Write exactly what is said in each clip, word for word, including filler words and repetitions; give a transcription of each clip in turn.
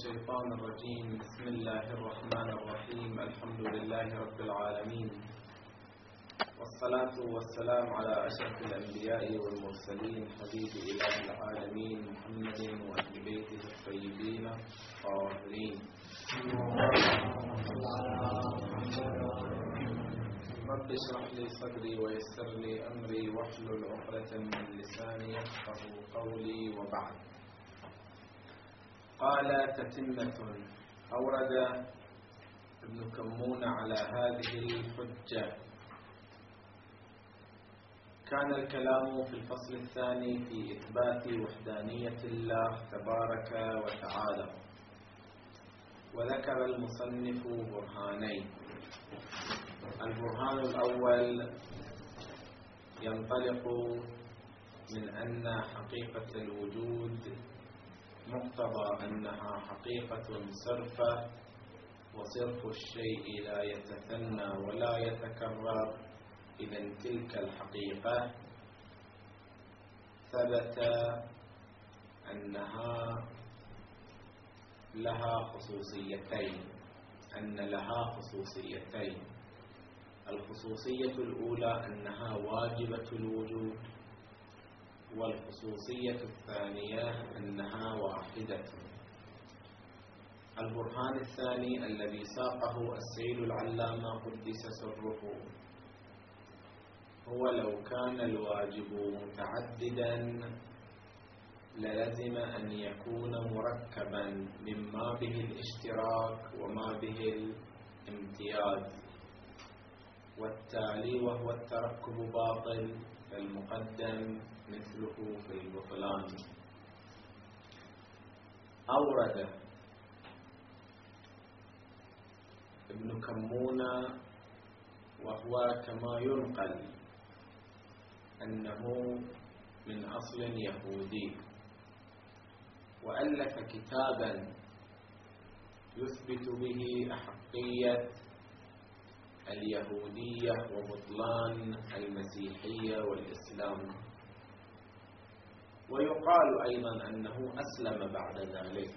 الشيطان الرجيم. بسم الله الرحمن الرحيم. الحمد لله رب العالمين، والصلاة والسلام على أشرف الأنبياء والمرسلين، حبيب إله العالمين محمد وأهل بيته الطيبين الطاهرين. رب اشرح لي صدري ويسر لي أمري واحلل عقدة من لساني يفقهوا قولي. وبعد، قال تتمة. أورد ابن كمون على هذه الحجة. كان الكلام في الفصل الثاني في إثبات وحدانية الله تبارك وتعالى، وذكر المصنف برهانين. البرهان الأول ينطلق من أن حقيقة الوجود مقتضى أنها حقيقة صرفة، وصرف الشيء لا يتثنى ولا يتكرر. إذن تلك الحقيقة ثبت أنها لها خصوصيتين أن لها خصوصيتين الخصوصية الأولى أنها واجبة الوجود، والخصوصية الثانية أنها واحدة. البرهان الثاني الذي ساقه السيد العلامة قدس سره هو: لو كان الواجب متعددا للزم أن يكون مركبا مما به الاشتراك وما به الامتياز، والتالي وهو التركب باطل، فالمقدم مثله في البطلان. أورد ابن كمون، وهو كما ينقل أنه من أصل يهودي، وألف كتابا يثبت به أحقية اليهودية وبطلان المسيحية والإسلام، ويقال أيضا أنه أسلم بعد ذلك.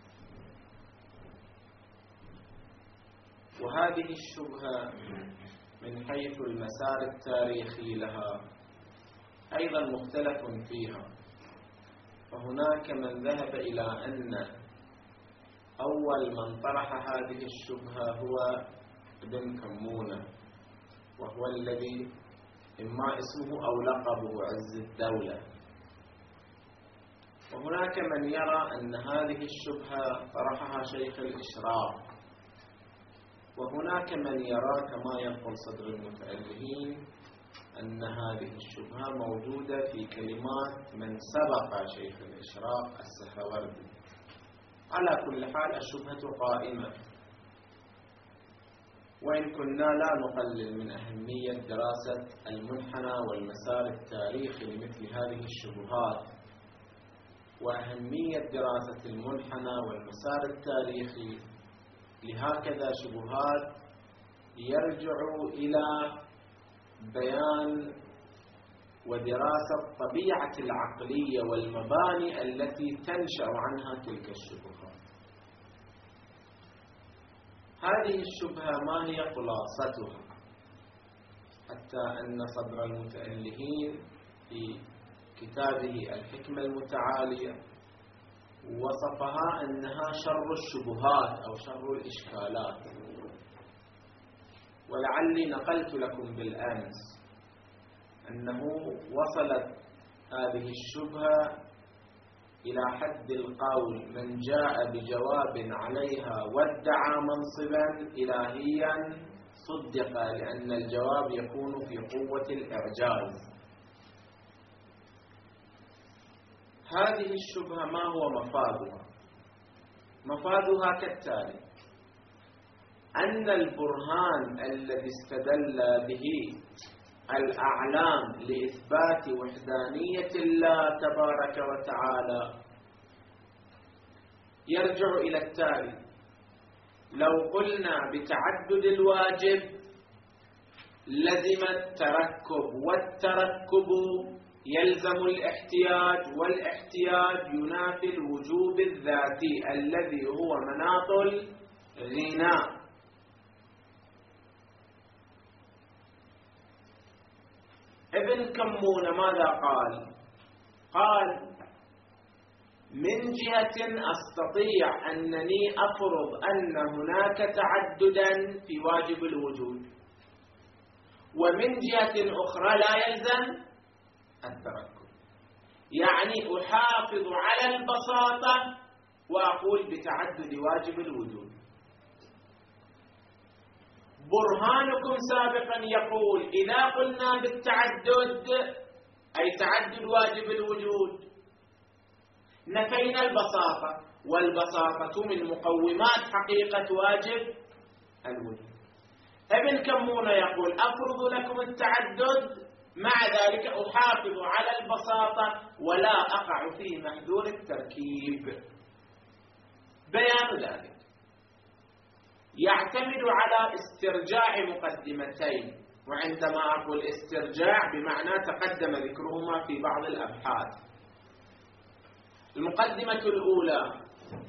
وهذه الشبهة من حيث المسار التاريخي لها أيضا مختلف فيها. فهناك من ذهب إلى أن أول من طرح هذه الشبهة هو ابن كمون، وهو الذي إما اسمه أو لقبه عز الدولة. وهناك من يرى أن هذه الشبهة طرحها شيخ الإشراق، وهناك من يرى كما ينقل صدر المتألهين أن هذه الشبهة موجودة في كلمات من سبق شيخ الإشراق السهروردي. على كل حال الشبهة قائمة، وإن كنا لا نقلل من أهمية دراسة المنحنى والمسار التاريخي لمثل هذه الشبهات، وأهمية دراسة المنحنى والمسار التاريخي لهكذا شبهات يرجع إلى بيان ودراسة طبيعة العقلية والمباني التي تنشأ عنها تلك الشبهات. هذه الشبهة ما هي خلاصتها؟ حتى أن صدر المتألهين في كتابه الحكمة المتعالية وصفها أنها شر الشبهات أو شر الإشكالات. ولعلي نقلت لكم بالأمس أنه وصلت هذه الشبهة إلى حد القول: من جاء بجواب عليها وادعى منصبا إلهيا صدق، لأن الجواب يكون في قوة الإعجاز. هذه الشبهة ما هو مفادها؟ مفادها كالتالي: أن البرهان الذي استدل به الأعلام لإثبات وحدانية الله تبارك وتعالى يرجع إلى التالي: لو قلنا بتعدد الواجب لزم التركب، والتركب يلزم الاحتياج، والاحتياج ينافي الوجوب الذاتي الذي هو مناط الغناء. ابن كمون ماذا قال؟ قال: من جهة أستطيع أنني أفرض أن هناك تعددا في واجب الوجود، ومن جهة أخرى لا يلزم التركب، يعني أحافظ على البساطة وأقول بتعدد واجب الوجود. برهانكم سابقا يقول إذا قلنا بالتعدد أي تعدد واجب الوجود نفينا البساطة، والبساطة من مقومات حقيقة واجب الوجود. ابن كمون يقول أفرض لكم التعدد، مع ذلك أحافظ على البساطة ولا أقع في محذور التركيب. بيان ذلك يعتمد على استرجاع مقدمتين، وعندما أقول استرجاع بمعنى تقدم ذكرهما في بعض الأبحاث. المقدمة الأولى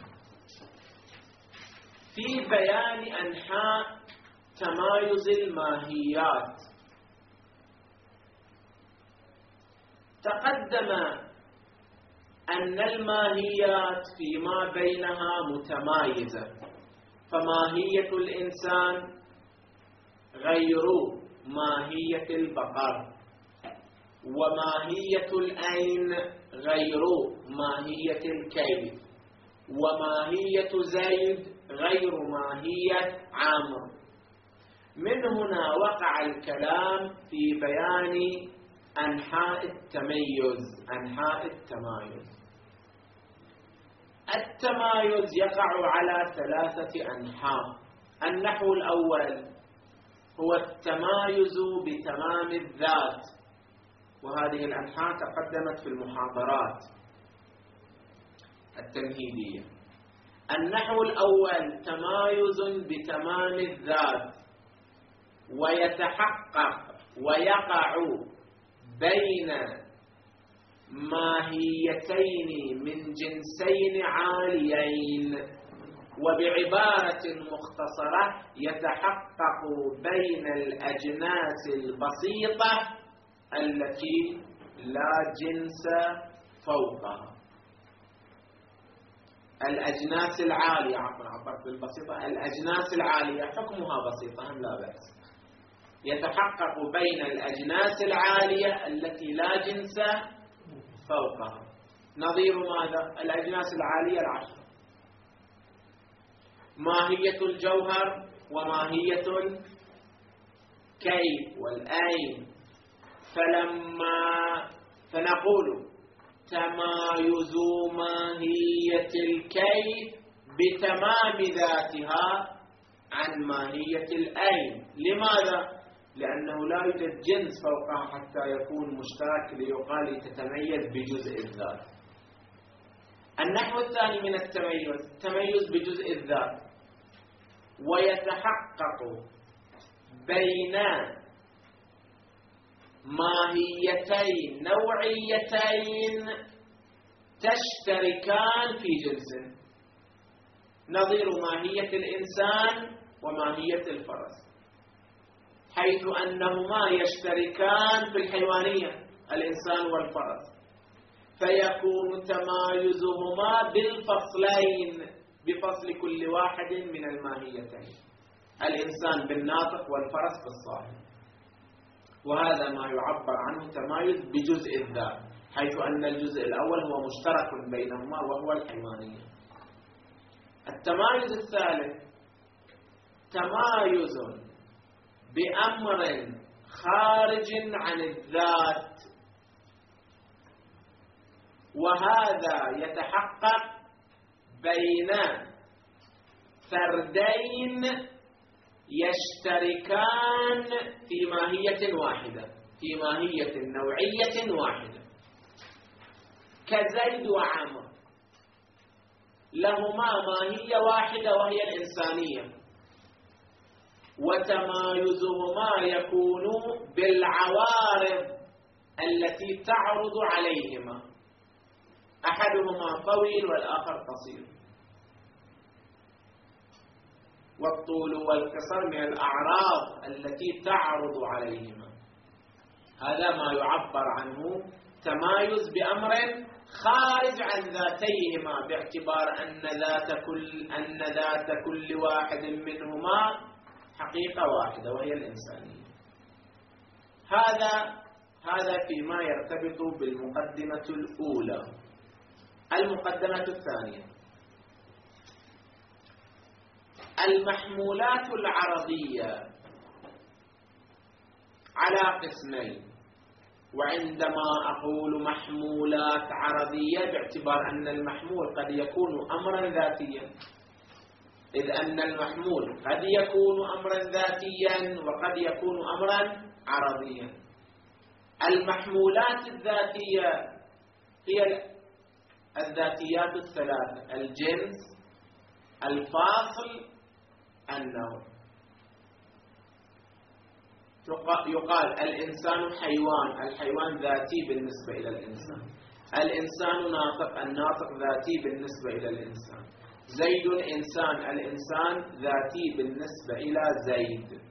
في بيان أنحاء تمايز الماهيات. تقدم أن الماهيات فيما بينها متمايزة، فماهية الإنسان غير ماهية البقر، وماهية العين غير ماهية الكيف، وماهية زيد غير ماهية عامر. من هنا وقع الكلام في بيان أنحاء التميز، أنحاء التمايز. التمايز يقع على ثلاثة أنحاء. النحو الأول هو التمايز بتمام الذات، وهذه الأنحاء تقدمت في المحاضرات التمهيدية. النحو الأول تمايز بتمام الذات، ويتحقق ويقع بين ماهيتين من جنسين عاليين، وبعبارة مختصرة يتحقق بين الأجناس البسيطة التي لا جنس فوقها. الأجناس العالية، عفوا عبرت بالبسيطة، الأجناس العالية حكمها بسيطة لا بأس. يتحقق بين الأجناس العالية التي لا جنس فوقها. نظير ماذا؟ الأجناس العالية العشرة: ماهية الجوهر، وماهية الكيف والأين. فلما فنقول تمايز ماهية الكيف بتمام ذاتها عن ماهية الأين. لماذا؟ لأنه لا يوجد جنس فوقها حتى يكون مشترك ليقال تتميز بجزء الذات. النحو الثاني من التميز تميز بجزء الذات، ويتحقق بين ماهيتين نوعيتين تشتركان في جنس، نظير ماهية الإنسان وماهية الفرس، حيث أنهما يشتركان في الحيوانية الإنسان والفرس، فيكون تمايزهما بالفصلين، بفصل كل واحد من الماهيتين، الإنسان بالناطق والفرس بالصاحب. وهذا ما يعبر عنه تمايز بجزء الذات، حيث أن الجزء الأول هو مشترك بينهما وهو الحيوانية. التمايز الثالث تمايز بأمر خارج عن الذات، وهذا يتحقق بين فردين يشتركان في ماهية واحدة، في ماهية نوعية واحدة، كزيد وعمر، لهما ماهية واحدة وهي الإنسانية، وتمايزهما يكون بالعوارض التي تعرض عليهما، أحدهما طويل والآخر قصير، والطول والقصر من الأعراض التي تعرض عليهما. هذا ما يعبر عنه تمايز بأمر خارج عن ذاتيهما، باعتبار أن ذات كل أن ذات كل واحد منهما حقيقة واحدة وهي الإنسانية. هذا هذا فيما يرتبط بالمقدمة الأولى. المقدمة الثانية: المحمولات العرضية على قسمين. وعندما أقول محمولات عرضية باعتبار أن المحمول قد يكون أمرا ذاتيا، إذ أن المحمول قد يكون أمرا ذاتيا وقد يكون أمرا عرضيا. المحمولات الذاتية هي الذاتيات الثلاث: الجنس، الفاصل، النوع. يقال الإنسان حيوان، الحيوان ذاتي بالنسبة إلى الإنسان. الإنسان ناطق، الناطق ذاتي بالنسبة إلى الإنسان. زيد إنسان، الإنسان ذاتي بالنسبة إلى زيد.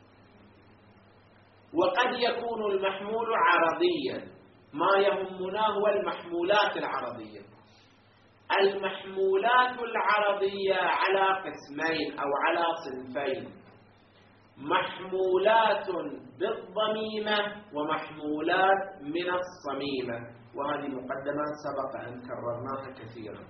وقد يكون المحمول عرضيا. ما يهمنا هو المحمولات العرضية. المحمولات العرضية على قسمين أو على صنفين: محمولات بالضميمة ومحمولات من الصميمة. وهذه مقدمة سبق أن كررناها كثيرا.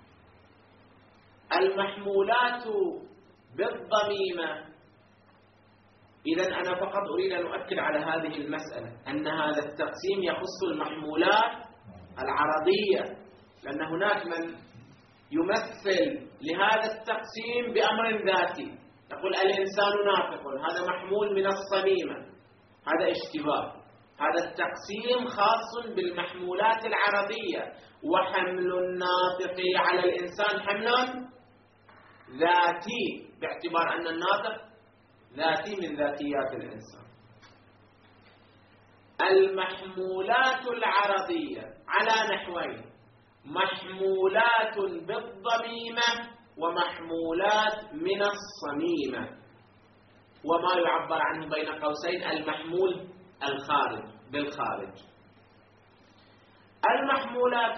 المحمولات بالضميمة، إذن أنا فقط أريد أن أؤكد على هذه المسألة، أن هذا التقسيم يخص المحمولات العرضية، لأن هناك من يمثل لهذا التقسيم بأمر ذاتي، يقول الإنسان ناطق، هذا محمول من الصميمة. هذا اشتباه. هذا التقسيم خاص بالمحمولات العرضية، وحمل الناطق على الإنسان حمل ذاتي، باعتبار أن الناطق ذاتي من ذاتيات الإنسان. المحمولات العرضية على نحوين: محمولات بالضميمة ومحمولات من الصميمة. وما يعبر عنه بين قوسين المحمول الخارج بالخارج. المحمولات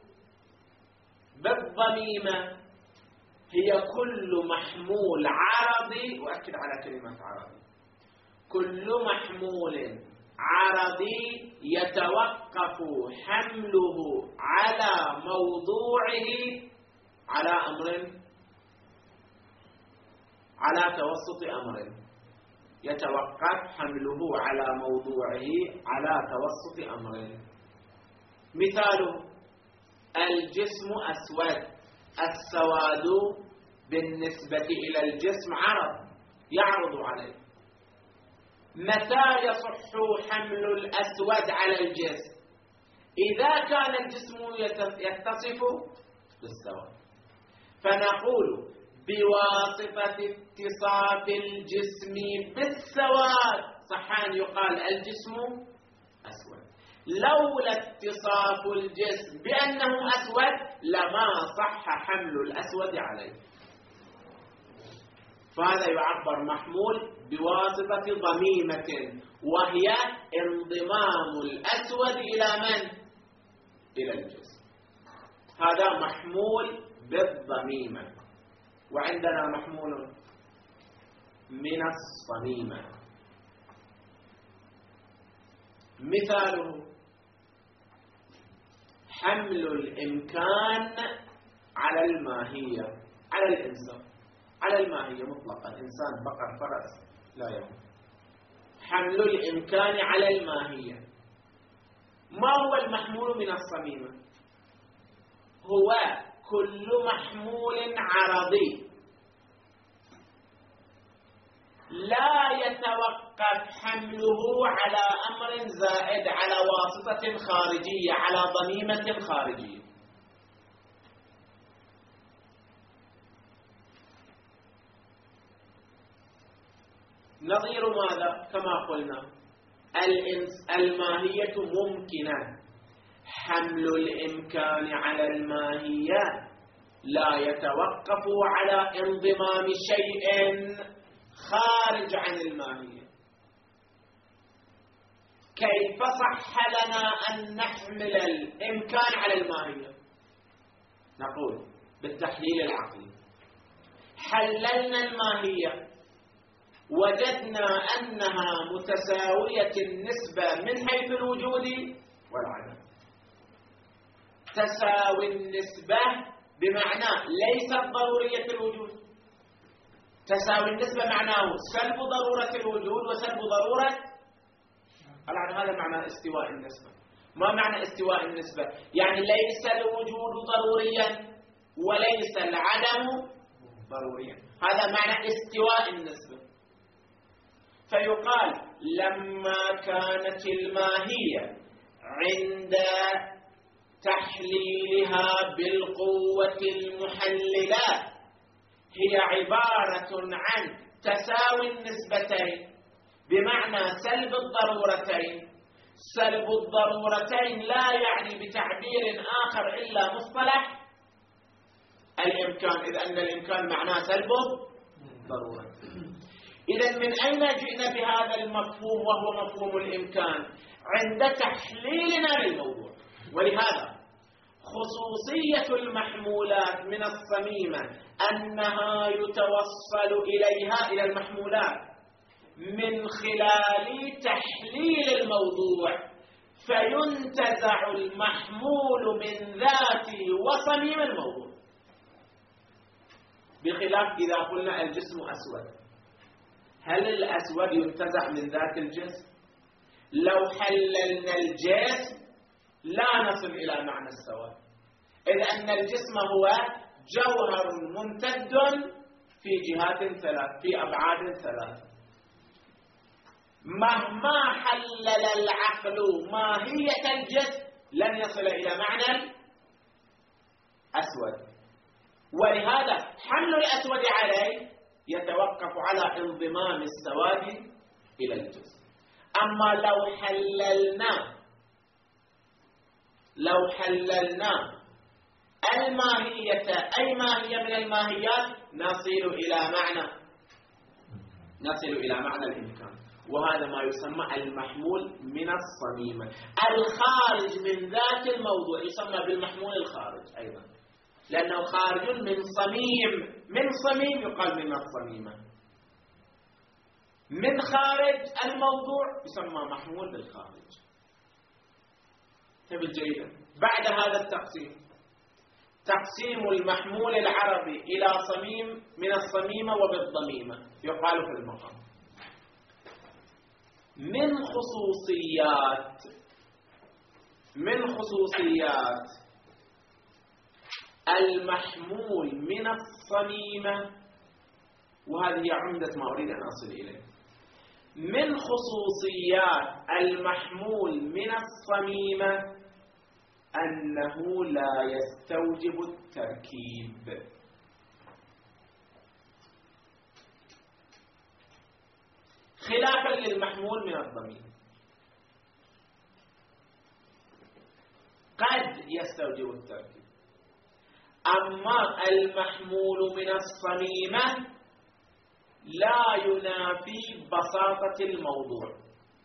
بالضميمة هي كل محمول عرضي، وأكد على كلمة عرضي، كل محمول عرضي يتوقف حمله على موضوعه على أمر، على توسط أمر، يتوقف حمله على موضوعه على توسط أمر. مثاله: الجسم أسود، السواد بالنسبة إلى الجسم عرض يعرض عليه. متى يصح حمل الأسود على الجسم؟ إذا كان الجسم يتصف بالسواد، فنقول بواسطة اتصاف الجسم بالسواد صح أن يقال الجسم أسود. لولا اتصاف الجسم بأنه أسود لما صح حمل الأسود عليه. فهذا يعبر محمول بواسطة ضميمة، وهي انضمام الأسود إلى من؟ إلى الجسم. هذا محمول بالضميمة. وعندنا محمول من الصميمة. مثاله: حمل الإمكان على الماهية، على الإنسان، على الماهية مطلقا، إنسان بقر فرس لا يهم. حمل الإمكان على الماهية. ما هو المحمول من الصميمة؟ هو كل محمول عرضي لا يتوقف حمله على أمر زائد، على واسطة خارجية، على ضميمة خارجية. نظير ماذا؟ كما قلنا الماهية ممكنة، حمل الإمكان على الماهية لا يتوقف على انضمام شيء خارج عن الماهية. كيف صح لنا أن نحمل الإمكان على الماهية؟ نقول بالتحليل العقلي. حللنا الماهية وجدنا أنها متساوية النسبة من حيث الوجود والعدم. تساوي النسبة بمعنى ليست ضرورية الوجود. تساوي النسبة معناه سلب ضرورة الوجود وسلب ضرورة العدم. هذا معنى استواء النسبة. ما معنى استواء النسبة؟ يعني ليس الوجود ضروريا وليس العدم ضروريا. هذا معنى استواء النسبة. فيقال لما كانت الماهية عند تحليلها بالقوة المحللة هي عبارة عن تساوي النسبتين بمعنى سلب الضرورتين. سلب الضرورتين لا يعني بتعبير آخر إلا مصطلح الإمكان، إذ أن الإمكان معناه سلب الضرورتين. إذن من أين جئنا بهذا المفهوم وهو مفهوم الإمكان؟ عند تحليلنا للموضوع. ولهذا خصوصية المحمولات من الصميمة أنها يتوصل إليها إلى المحمولات من خلال تحليل الموضوع، فينتزع المحمول من ذات وصميم الموضوع، بخلاف إذا قلنا الجسم أسود. هل الأسود ينتزع من ذات الجسم؟ لو حللنا الجسم لا نصل إلى معنى السواء، إذ أن الجسم هو جوهر ممتد في جهات ثلاث، في أبعاد ثلاث. مهما حلل العقل ماهية الجسم لن يصل إلى معنى الأسود. ولهذا حمل الأسود عليه يتوقف على انضمام السواد إلى الجسم. أما لو حللنا لو حللنا الماهية أي ماهية من الماهيات نصل إلى معنى نصل إلى معنى الإمكان، وهذا ما يسمى المحمول من الصميمة. الخارج من ذات الموضوع يسمى بالمحمول الخارج أيضا، لأنه خارج من صميم. من صميم يقال من الصميمة. من خارج الموضوع يسمى محمول بالخارج. طيب جيدا. بعد هذا التقسيم، تقسيم المحمول العربي إلى صميم من الصميمة وبالضميمة، يقال في المقام من خصوصيات من خصوصيات المحمول من الصميمة، وهذه هي عمدة ما أريد أن أصل إليه. من خصوصيات المحمول من الصميمة أنه لا يستوجب التركيب. خلافا للمحمول من الضمير، قد يستوجب التركيب. أما المحمول من الصميمة لا ينافي بساطة الموضوع.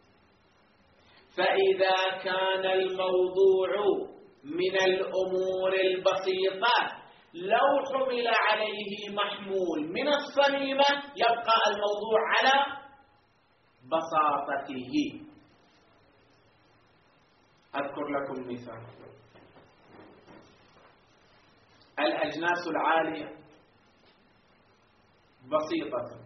فإذا كان الموضوع من الأمور البسيطة لو حمل عليه محمول من الصميمة يبقى الموضوع على بساطته. أذكر لكم مثال. الأجناس العالية بسيطة،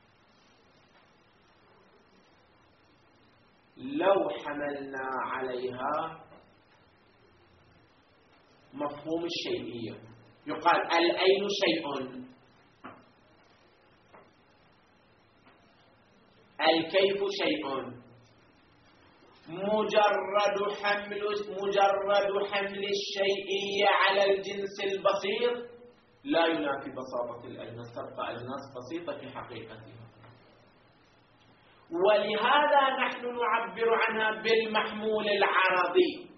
لو حملنا عليها مفهوم الشيئية يقال العين شيء، الكيف شيء. مجرد حمل مجرد حمل الشيئية على الجنس البسيط لا ينافي بساطة الأجناس، تبقى أجناس بسيطة في حقيقتها. ولهذا نحن نعبر عنها بالمحمول العرضي.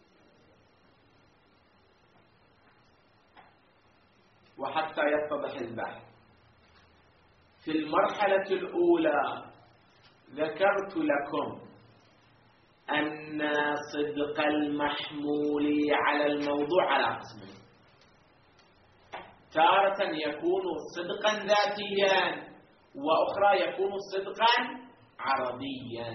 وحتى يتضح البحث، في المرحلة الأولى ذكرت لكم أن صدق المحمول على الموضوع على قسمين: تارة يكون صدقا ذاتيا، وأخرى يكون صدقا عرضيا.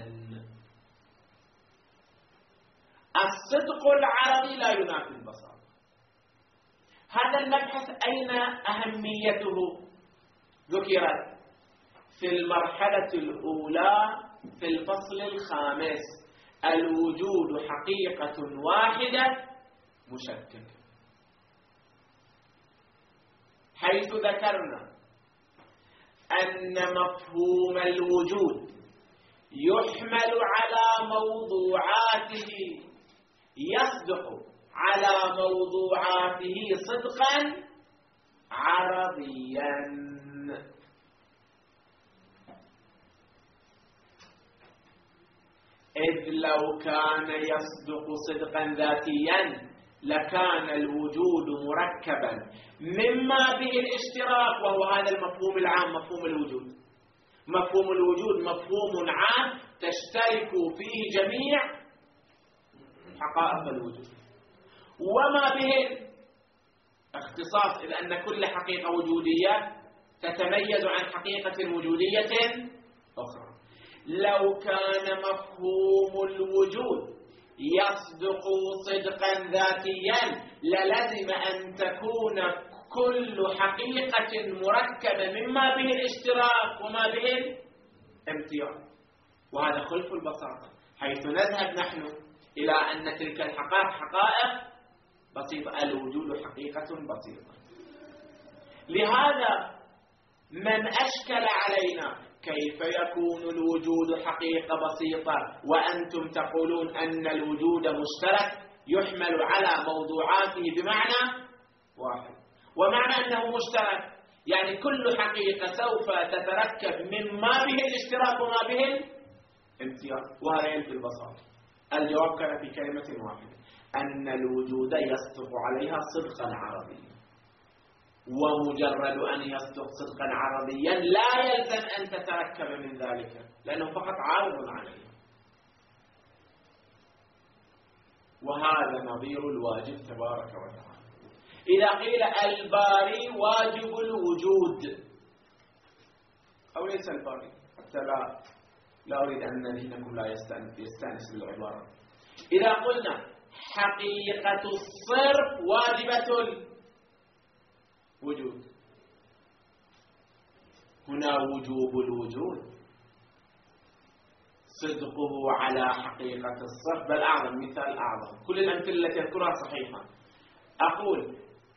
الصدق العرضي لا ينافي البساطة. هذا المبحث أين أهميته؟ ذكرت في المرحلة الأولى في الفصل الخامس: الوجود حقيقة واحدة مشككة، حيث ذكرنا أن مفهوم الوجود يحمل على موضوعاته، يصدق على موضوعاته صدقا عرضيا. إذ لو كان يصدق صدقا ذاتيا لكان الوجود مركبا مما به الاشتراك، وهو هذا المفهوم العام، مفهوم الوجود. مفهوم الوجود مفهوم عام تشترك فيه جميع حقائق الوجود، وما به اختصاص، إذ أن كل حقيقة وجودية تتميز عن حقيقة وجودية أخرى. لو كان مفهوم الوجود يصدق صدقا ذاتيا للزم أن تكون كل حقيقة مركبة مما به الاشتراك وما به الامتياز، وهذا خلف البساطة، حيث نذهب نحن إلى أن تلك الحقائق حقائق بسيطة، الوجود حقيقة بسيطة. لهذا من أشكل علينا كيف يكون الوجود حقيقة بسيطة وأنتم تقولون أن الوجود مشترك يحمل على موضوعاته بمعنى واحد، ومعنى أنه مشترك يعني كل حقيقة سوف تتركب مما به الاشتراك وما به الامتياز، وهذا ينفي البساطة. الجواب كان في كلمة واحدة: أن الوجود يصدق عليها صدقا عربيا، ومجرد أن يصدق صدقا عربيا لا يلزم أن تتركب من ذلك، لأنه فقط عارض عليه. وهذا نظير الواجب تبارك وتعالى. إذا قيل الباري واجب الوجود أو ليس الباري، حتى لا لا أريد أن ذهنكم لا يستأنس بالعبارة. إذا قلنا حقيقة الصرف واجبة الوجود، هنا وجوب الوجود صدقه على حقيقة الصرف، بل أعظم، مثال أعظم. كل الأمثلة التي أذكرها صحيحة. أقول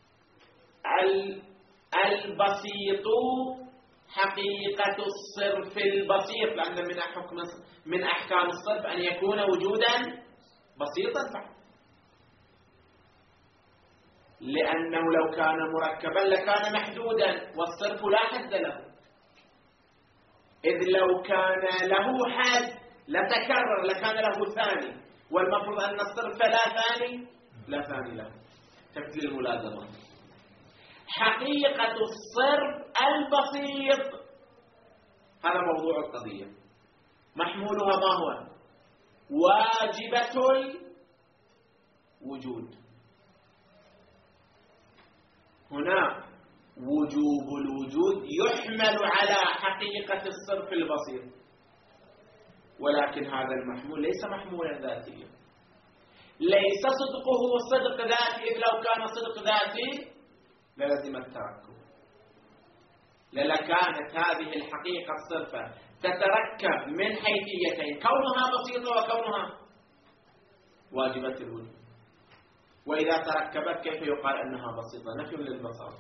البسيط حقيقة الصرف البسيط، لأن من حكم من أحكام الصرف أن يكون وجودا بسيطا فحسب، لأنه لو كان مركبا لكان محدودا، والصرف لا حد له، إذ لو كان له حد لتكرر لكان له ثاني، والمفروض أن الصرف لا ثاني لا ثاني له. تكتل الملازمات. حقيقة الصرف البسيط هذا موضوع القضية، محمولها ما هو؟ واجبة الوجود. هنا وجوب الوجود يحمل على حقيقة الصرف البسيط، ولكن هذا المحمول ليس محمولا ذاتيا، ليس صدقه صدق ذاتي، إذ لو كان صدق ذاتي للزم التركب، لكانت هذه الحقيقة الصرفة تتركب من حيثيتين: كونها بسيطة وكونها واجبة الوجود. وإذا تركبت كيف يقال أنها بسيطة؟ نفي للبساطة.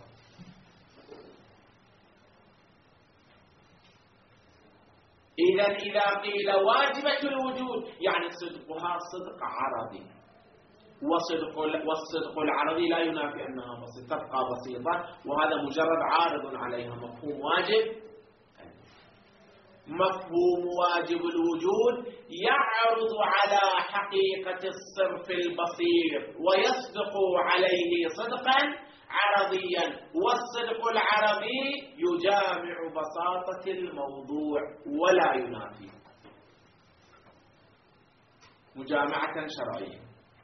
إذا إذا قيل واجبة الوجود يعني صدقها صدق عرضي، وصدق والصدق العرضي لا ينافي أنها بسيطة، تبقى بسيطة، وهذا مجرد عارض عليها، مفهوم واجب. مفهوم واجب الوجود يعرض على حقيقة الصرف البصير ويصدق عليه صدقا عرضيا، والصدق العرضي يجامع بساطة الموضوع ولا ينافي مجامعة شرعية.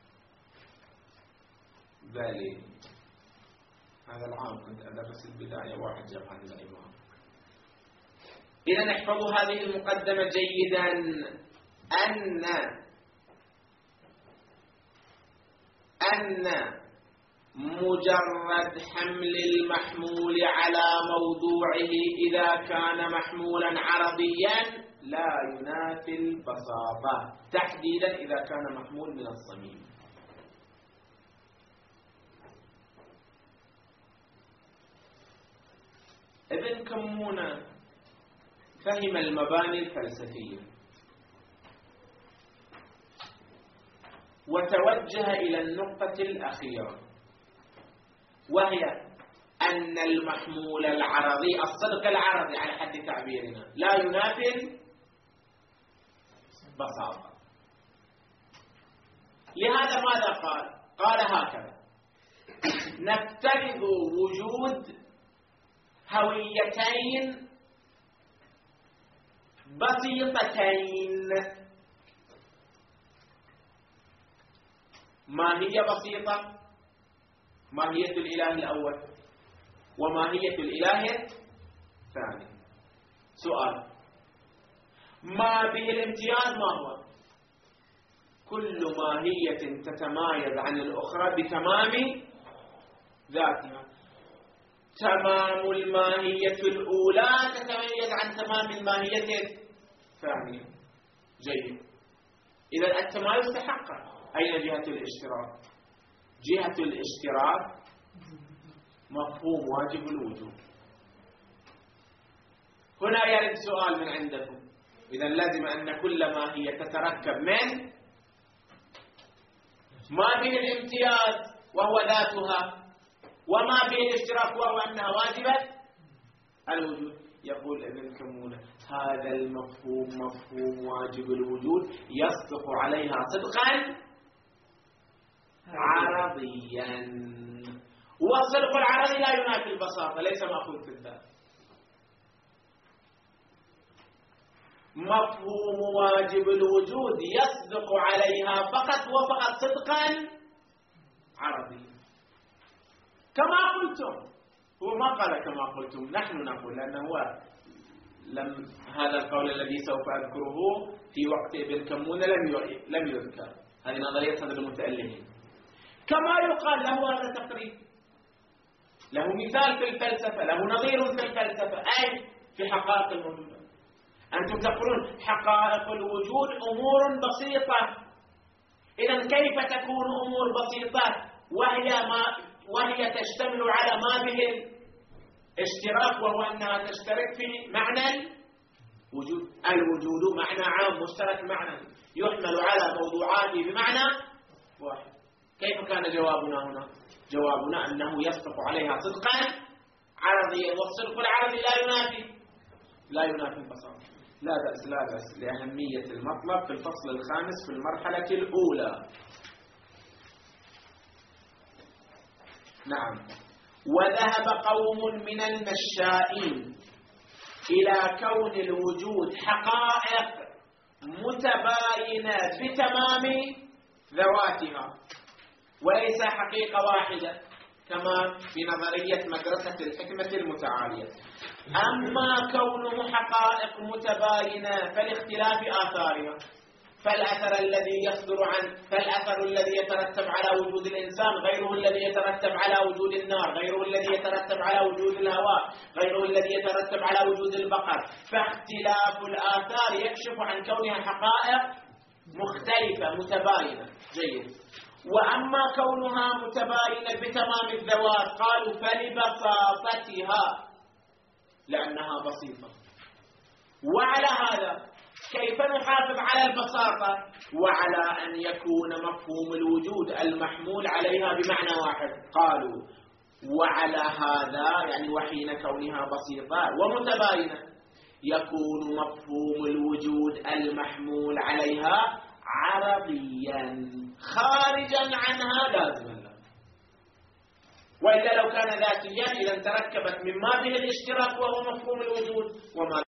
بل هذا العام كنت أدرس البداية واحد جاب عن الإمام. إذا نحفظ هذه المقدمة جيدا، أن أن مجرد حمل المحمول على موضوعه إذا كان محمولا عرضيا لا ينافي البساطة، تحديدا إذا كان محمول من الصميم. ابن كمونة فهم المباني الفلسفية وتوجه إلى النقطة الأخيرة، وهي أن المحمول العرضي، الصدق العرضي على حد تعبيرنا، لا ينافي البساطة. لهذا ماذا قال؟ قال هكذا: نفترض وجود هويتين بسيطتين. ماهية بسيطة، ماهية الإله الأول وماهية الإله الثاني. سؤال: ما به الامتياز ما هو؟ كل ماهية تتمايز عن الأخرى بتمام ذاتها. تمام الماهية الأولى تتميز عن تمام الماهية الثانية. جيد. إذا التمايز تحقق. أين جهة الاشتراك؟ جهة الاشتراك مفهوم واجب الوجود. هنا يرد سؤال من عندكم: إذا لازم أن كل ماهية تتركب من ما به الامتياز وهو ذاتها، وما به الاشتراك وهو أنها واجبة الوجود. يقول ابن كمونة: هذا المفهوم مفهوم واجب الوجود يصدق عليها صدقا عرضيا، والصدق العرضي لا ينافي البساطة، ليس مأخوذ في الذات. مفهوم واجب الوجود يصدق عليها فقط وفقط صدقا عرضيا. كما قلتم، هو ما قال كما قلتم، نحن نقول، لأنه هو لم هذا القول الذي سوف أذكره في وقت ابن كمونة لم لم يذكر. هذه نظرية صدر المتألهين. كما يقال له هذا تقريب، له مثال في الفلسفة، له نظير في الفلسفة، أي في حقائق الوجود. أنتم تقولون حقائق الوجود أمور بسيطة، إذا كيف تكون أمور بسيطة وهي ما وهي تشتمل على ما به الاشتراك، وهو أنها تشترك في معنى الوجود. الوجود معنى عام مشترك، معنى يحمل على موضوعاته بمعنى واحد. كيف كان جوابنا هنا؟ جوابنا أنه يصدق عليها صدقا عرضيا، والصدق العرضي لا ينافي لا ينافي البساطة. لا بأس لا بأس لأهمية المطلب في الفصل الخامس في المرحلة الأولى. نعم. وذهب قوم من المشائين إلى كون الوجود حقائق متباينة بتمام ذواتها، وليس حقيقة واحدة كما في نظرية مدرسة الحكمة المتعالية. أما كونه حقائق متباينة فالاختلاف آثارها، فالأثر الذي يصدر عن فالأثر الذي يترتب على وجود الإنسان غيره الذي يترتب على وجود النار، غيره الذي يترتب على وجود الهواء، غيره الذي يترتب على وجود البقر. فاختلاف الآثار يكشف عن كونها حقائق مختلفة متباينة. جيد. وأما كونها متباينة بتمام الذوات قالوا فلبساطتها، لأنها بسيطة. وعلى هذا كيف نحافظ على البساطة وعلى أن يكون مفهوم الوجود المحمول عليها بمعنى واحد؟ قالوا وعلى هذا، يعني وحين كونها بسيطة ومتباينة، يكون مفهوم الوجود المحمول عليها عرضيا خارجا عنها لازما له، وإلا لو كان ذاتيا إذا تركبت من ماده الاشتراك وهو مفهوم الوجود وما